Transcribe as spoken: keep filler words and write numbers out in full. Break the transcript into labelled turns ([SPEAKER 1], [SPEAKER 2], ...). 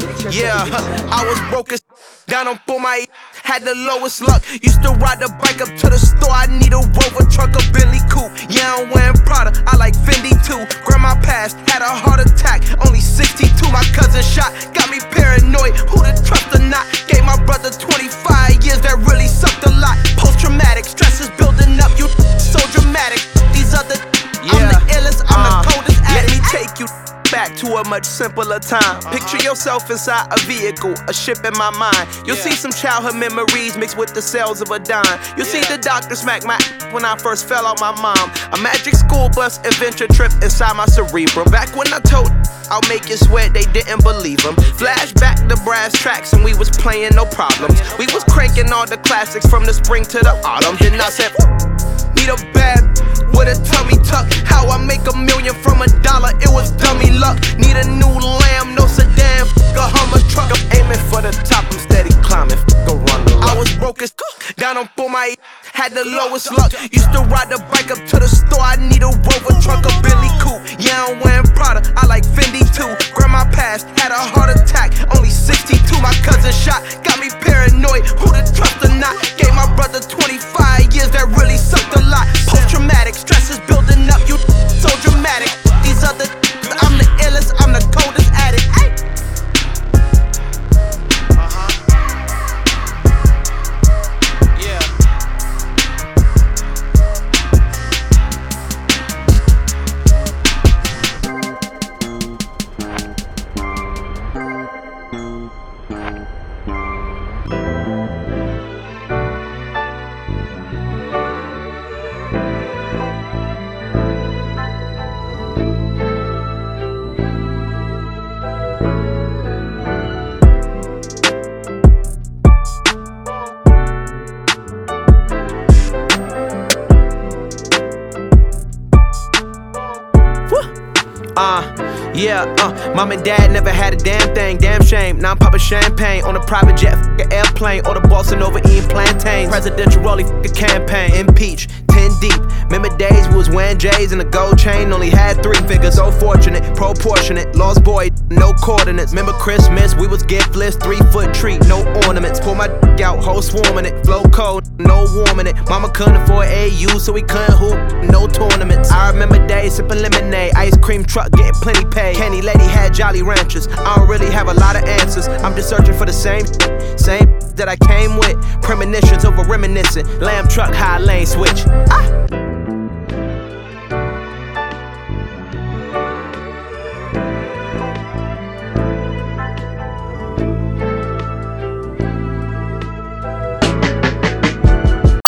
[SPEAKER 1] Yeah, I was broke as down on for my had the lowest luck. Used to ride the bike up to the store. I need a Rover truck, a Bentley coupe. Yeah, I'm wearing Prada. I like Fendi too. Grandma passed, had a heart attack. Only sixty-two. My cousin shot, got me paranoid. Who to trust or not? Gave my brother twenty-five years. That really sucked a lot. Post traumatic stress is building up. You so dramatic. These other yeah. I'm the illest. I'm uh, the coldest. Let me take you back to a much simpler time. Picture yourself inside a vehicle, a ship in my mind. You'll yeah. see some childhood memories mixed with the cells of a dime. You'll yeah. see the doctor smack my when I first fell on my mom. A magic school bus adventure trip inside my cerebrum. Back when I told I'll make you sweat, they didn't believe them. Flashback to brass tracks and we was playing no problems. We was cranking all the classics from the spring to the autumn. Then I said, need a bad with a tummy tuck. How I make a million from a dollar, it was dummy luck. Need a new lamb, no sedan, f*** a Hummer truck. I'm aiming for the top, I'm steady climbing, f*** a run the luck. I was broke as down on for my had the lowest luck. Used to ride the bike up to the store. I need a Rover truck, a Bentley coupe. Yeah, I'm wearing Prada. I like Fendi too. Grandma passed, had a heart attack. Only sixty-two. My cousin shot, got me paranoid. Who to trust or not? Gave my brother twenty-five years. That really sucked a lot. Post traumatic stress is building up. You so dramatic. These other I'm the illest. I'm the coldest addict. Uh, yeah, uh, mom and dad never had a damn thing, damn shame. Now I'm popping champagne on a private jet, f*** an airplane, or the bossing over eating plantains. Presidential rollie, f*** a campaign, impeach, ten deep. Remember days we was wearing J's and a gold chain, only had three figures. So fortunate, proportionate, lost boy, no coordinates. Remember Christmas, we was giftless, three foot treat, no ornaments. Pull my d*** out, whole swarming it, flow cold, no warming it. Mama couldn't afford A U, so we couldn't hoop, no tournaments. I remember days sipping lemonade, ice cream truck, getting plenty paid. Candy lady had Jolly Ranchers. I don't really have a lot of answers. I'm just searching for the same, same that I came with. Premonitions over reminiscing. Lamb truck, high lane switch. Ah.